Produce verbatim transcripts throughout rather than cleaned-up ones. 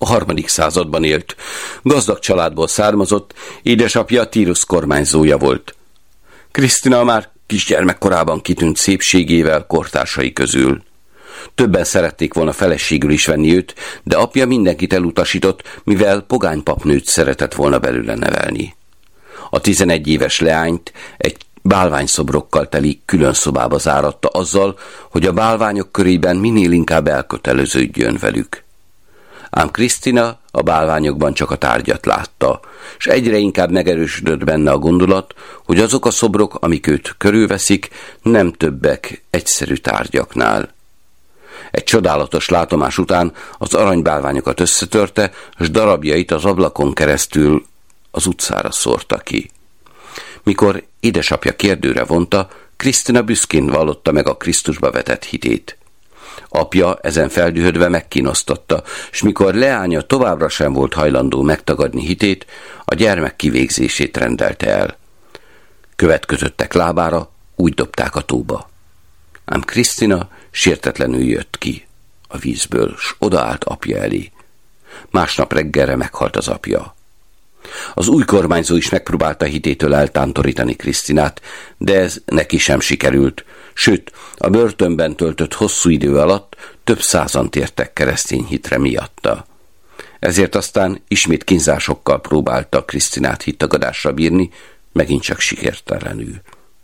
a harmadik században élt. Gazdag családból származott, édesapja Tírus kormányzója volt. Krisztina már kisgyermekkorában kitűnt szépségével kortársai közül. Többen szerették volna feleségül is venni őt, de apja mindenkit elutasított, mivel pogány papnőt szeretett volna belőle nevelni. A tizenegy éves leányt egy bálványszobrokkal teli külön szobába záratta azzal, hogy a bálványok körében minél inkább elköteleződjön velük. Ám Krisztina a bálványokban csak a tárgyat látta, és egyre inkább megerősödött benne a gondolat, hogy azok a szobrok, amik őt körülveszik, nem többek egyszerű tárgyaknál. Egy csodálatos látomás után az aranybálványokat összetörte, és darabjait az ablakon keresztül az utcára szórta ki. Mikor édesapja kérdőre vonta, Krisztina büszkén vallotta meg a Krisztusba vetett hitét. Apja ezen feldühödve megkínosztatta, s mikor leánya továbbra sem volt hajlandó megtagadni hitét, a gyermek kivégzését rendelte el. Követ kötöttek lábára, úgy dobták a tóba. Ám Krisztina sértetlenül jött ki a vízből, s odaállt apja elé. Másnap reggelre meghalt az apja. Az új kormányzó is megpróbálta hitétől eltántorítani Krisztinát, de ez neki sem sikerült, sőt, a börtönben töltött hosszú idő alatt több százan tértek keresztény hitre miatta. Ezért aztán ismét kínzásokkal próbálta Krisztinát hittagadásra bírni, megint csak sikertelenül.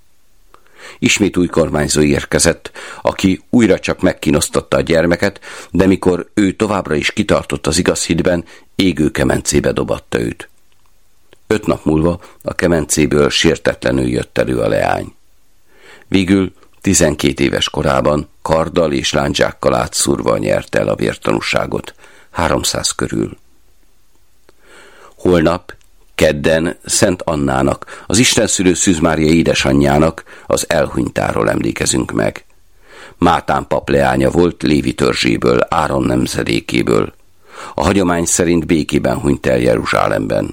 Ismét új kormányzó érkezett, aki újra csak megkínosztatta a gyermeket, de mikor ő továbbra is kitartott az igaz hitben, égő kemencébe dobatta őt. Öt nap múlva a kemencéből sértetlenül jött elő a leány. Végül tizenkét éves korában karddal és lándzsákkal átszúrva nyerte el a vértanúságot, háromszáz körül. Holnap, kedden Szent Annának, az istenszülő Szűz Mária édesanyjának, az elhunytáról emlékezünk meg. Mátán pap leánya volt Lévi törzséből, Áron nemzedékéből. A hagyomány szerint békében hunyt el Jeruzsálemben.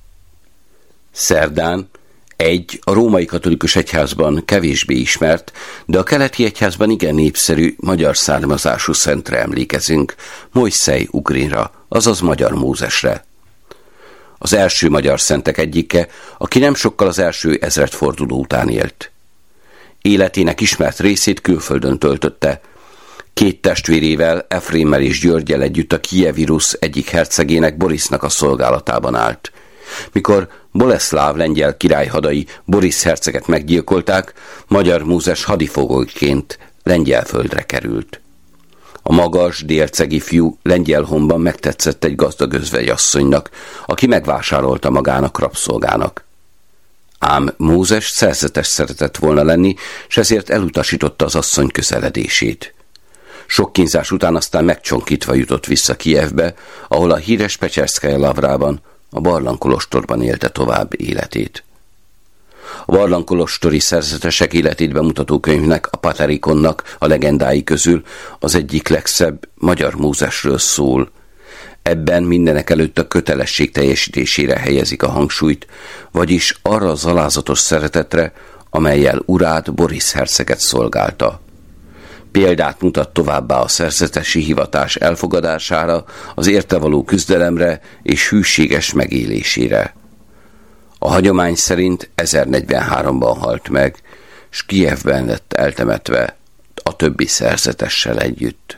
Szerdán egy a római katolikus egyházban kevésbé ismert, de a keleti egyházban igen népszerű magyar származású szentre emlékezünk, Mojszej Ugrinra, azaz Magyar Mózesre. Az első magyar szentek egyike, aki nem sokkal az első ezredforduló után élt. Életének ismert részét külföldön töltötte. Két testvérével, Efrémmel és Györgyel együtt a kijevi Rusz egyik hercegének, Borisznak a szolgálatában állt. Mikor Boleszláv lengyel királyhadai Borisz herceget meggyilkolták, Magyar Mózes hadifogolyként lengyel földre került. A magas, délcegi fiú Lengyelhonban megtetszett egy gazdag özvegyasszonynak, aki megvásárolta magának rabszolgának. Ám Mózes szerzetes szeretett volna lenni, s ezért elutasította az asszony közeledését. Sok kínzás után aztán megcsonkítva jutott vissza Kijevbe, ahol a híres Pecserszkaja Lavrában, a barlangkolostorban élte tovább életét. A barlangkolostori szerzetesek életét bemutató könyvnek, a Paterikonnak a legendái közül az egyik legszebb Magyar Mózesről szól. Ebben mindenek előtt a kötelesség teljesítésére helyezik a hangsúlyt, vagyis arra az alázatos szeretetre, amellyel urát, Borisz herceget szolgálta. Példát mutat továbbá a szerzetesi hivatás elfogadására, az érte való küzdelemre és hűséges megélésére. A hagyomány szerint ezernegyvenháromban halt meg, s Kijevben lett eltemetve a többi szerzetessel együtt.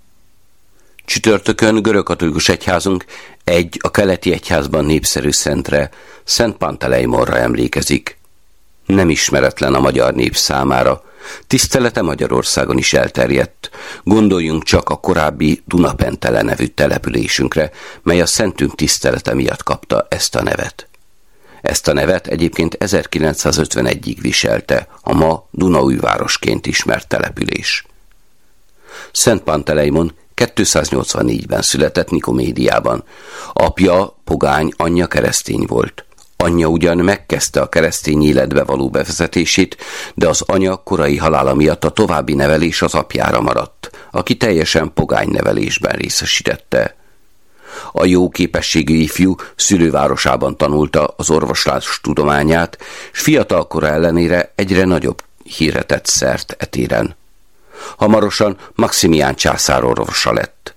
Csütörtökön görögkatolikus egyházunk egy a keleti egyházban népszerű szentre, Szent Pantelejmonra emlékezik. Nem ismeretlen a magyar nép számára, tisztelete Magyarországon is elterjedt. Gondoljunk csak a korábbi Dunapentele nevű településünkre, mely a szentünk tisztelete miatt kapta ezt a nevet. Ezt a nevet egyébként ezerkilencszázötvenegyig viselte a ma Dunaújvárosként ismert település. Szent Pantelejmon kétszáznyolcvannégyben született Nikomédiában. Apja pogány, anyja keresztény volt. Anyja ugyan megkezdte a keresztény életbe való bevezetését, de az anya korai halála miatt a további nevelés az apjára maradt, aki teljesen pogány nevelésben részesítette. A jó képességű ifjú szülővárosában tanulta az orvoslás tudományát, s fiatalkora ellenére egyre nagyobb hírre tett szert e téren. Hamarosan Maximián császár orvosa lett.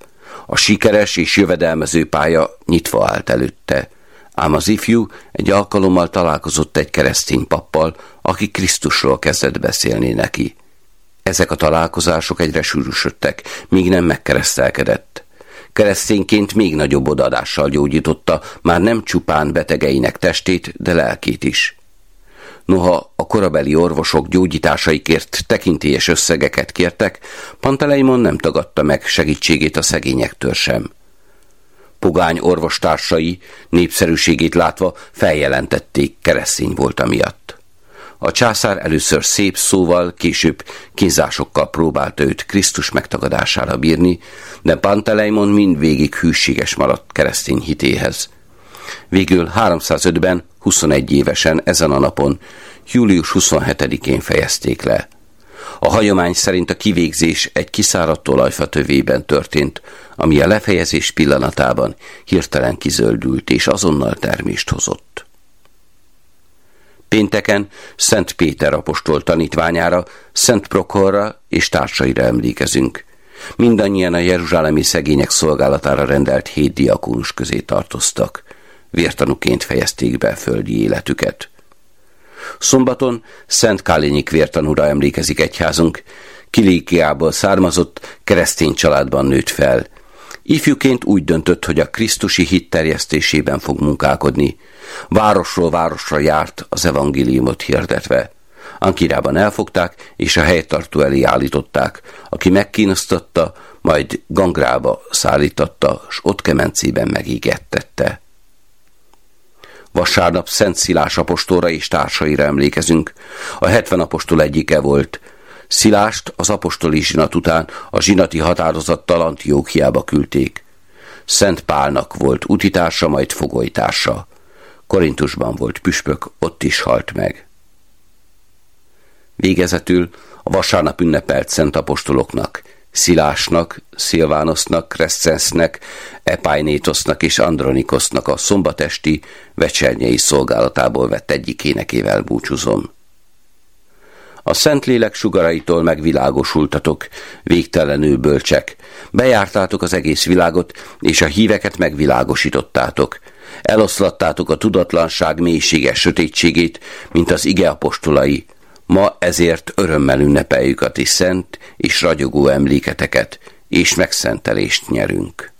A sikeres és jövedelmező pálya nyitva állt előtte, ám az ifjú egy alkalommal találkozott egy keresztény pappal, aki Krisztusról kezdett beszélni neki. Ezek a találkozások egyre sűrűsödtek, míg nem megkeresztelkedett. Keresztényként még nagyobb odaadással gyógyította már nem csupán betegeinek testét, de lelkét is. Noha a korabeli orvosok gyógyításaikért tekintélyes összegeket kértek, Panteleimon nem tagadta meg segítségét a szegényektől sem. Pogány orvostársai népszerűségét látva feljelentették, keresztény volt amiatt. A császár először szép szóval, később kínzásokkal próbálta őt Krisztus megtagadására bírni, de Panteleimon mindvégig hűséges maradt keresztény hitéhez. Végül háromszázötben, huszonegy évesen ezen a napon, július huszonhetedikén fejezték le. A hagyomány szerint a kivégzés egy kiszáradt olajfa tövében történt, ami a lefejezés pillanatában hirtelen kizöldült és azonnal termést hozott. Pénteken Szent Péter apostol tanítványára, Szent Prokorra és társaira emlékezünk. Mindannyian a jeruzsálemi szegények szolgálatára rendelt hét diakónus közé tartoztak. Vértanúként fejezték be földi életüket. Szombaton Szent Kálinyik vértanúra emlékezik egyházunk, Kilékiából származott, keresztény családban nőtt fel. Ifjúként úgy döntött, hogy a krisztusi hit terjesztésében fog munkálkodni. Városról városra járt az evangéliumot hirdetve. Ankirában elfogták, és a helytartó elé állították, aki megkínoztatta, majd Gangrába szállította, s ott kemencében megégettette. Vasárnap Szent Szilás apostolra és társaira emlékezünk. A hetven apostol egyike volt. Szilást az apostoli zsinat után a zsinati határozattal Antiochiába küldték. Szent Pálnak volt utitársa, majd fogolytársa. Korintusban volt püspök, ott is halt meg. Végezetül a vasárnap ünnepelt szent apostoloknak, Szilásnak, Szilvánosznak, Crescensznek, Epainétosznak és Andronikosznak a szombatesti vecsernyei szolgálatából vett egyikénekével búcsúzom. A Szentlélek sugaraitól megvilágosultatok, végtelenül bölcsek, bejártátok az egész világot, és a híveket megvilágosítottátok. Eloszlattátok a tudatlanság mélységes sötétségét, mint az ige apostolai. Ma ezért örömmel ünnepeljük a ti szent és ragyogó emléketeket, és megszentelést nyerünk.